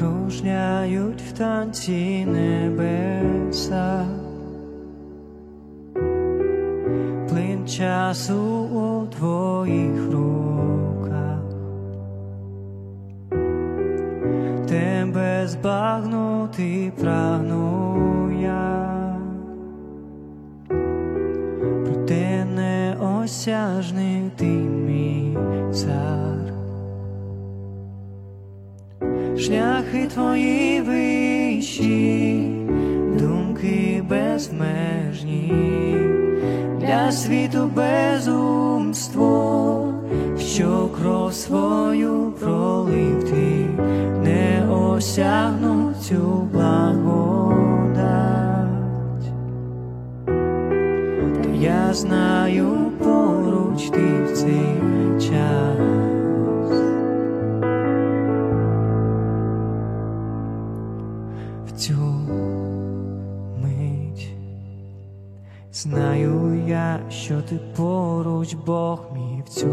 кружляють в танці небеса, плин часу у твоїх руках, тебе збагнути прагну я, проте неосяжний ти мій цар. Шляхи твої вищі, думки безмежні, для світу безумство, що кров свою пролив ти, не осягну цю благодать. Та я знаю, поруч ти в цей час. Цю мить знаю я, що ти поруч, Бог мій, в цю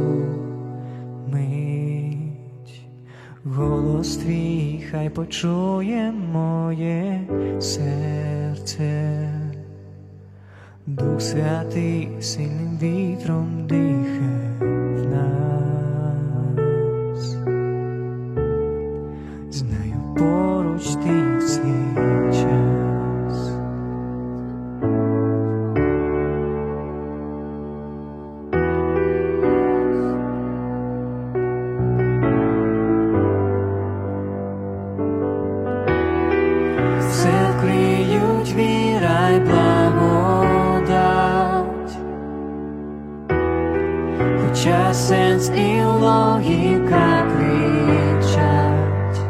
мить. Голос твій хай почує моє серце. Дух Святий сильним вітром дихає в нас. Знаю, поруч ти в цей час. Все вкриють віра й благодать, хоча сенс і логіка кричать.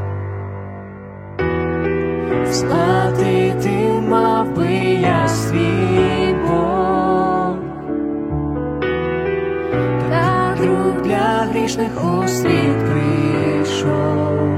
Сплатити мав би я свій Бог, та друг для грішних у світ прийшов.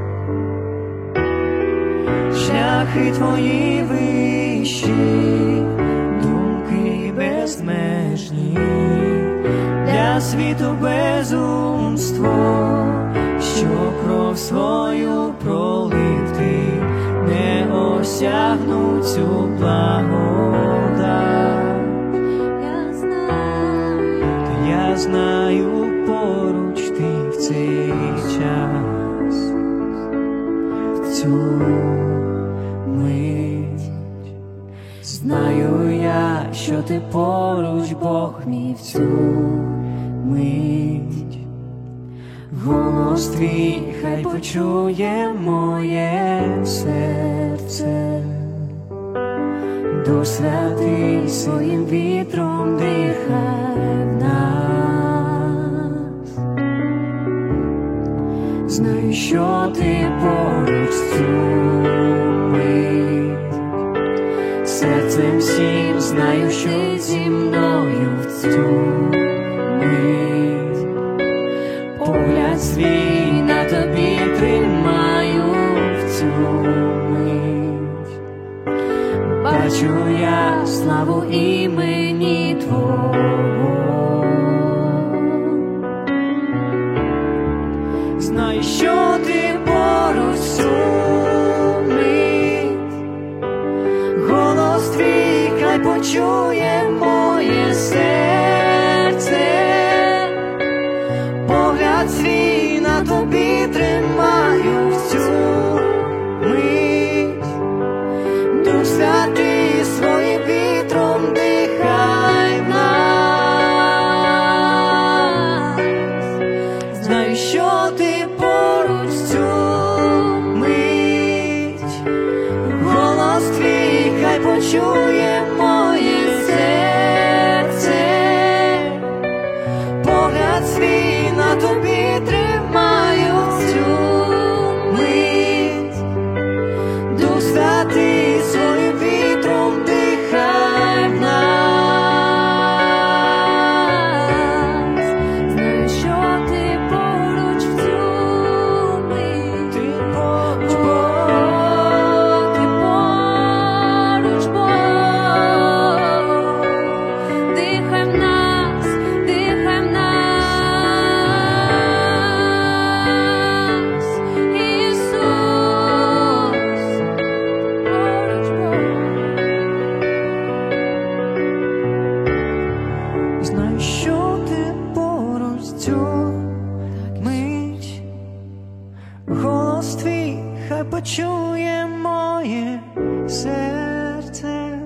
Шляхи твої вищі, думки безмежні, для світу безумство, що кров свою пролив ти, не осягну цю благодать. Я знаю, поруч ти в цей час, в цю мить. Знаю я, що ти поруч, Бог мій, в цю мить. Голос твій хай почує моє серце. Дух Святий своїм вітром дихає в нас. Знаю, що ти поруч в цю мить. Серцем всім знаю, що зі мною в цю мить. Погляд свій на тобі тримаю в цю мить. Бачу я славу імені Твого. Знаю, що ти поруч в цю мить. Голос твій хай почує моє серце. Погляд свій на тобі тримаю в цю мить. Дух Святий своїм вітром дихай в нас. Знаю, що ти поруч в цю мить. Голос твій хай почує моє серце. Погляд свій на тобі тримаю в цю мить. Дух Святий своїм вітром дихай в нас. Знаю, що ти поруч в цю мить. Ти поруч, Бог, ти поруч, Бог. голос твій хай почує моє серце,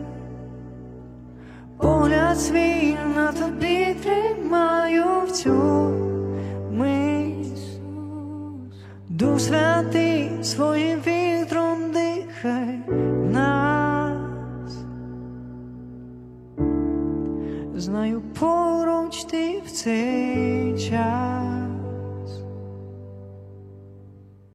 погляд свій на тобі тримаю в цю мить. Дух Святий своїм вітром дихай в нас. Знаю, поруч ти в цей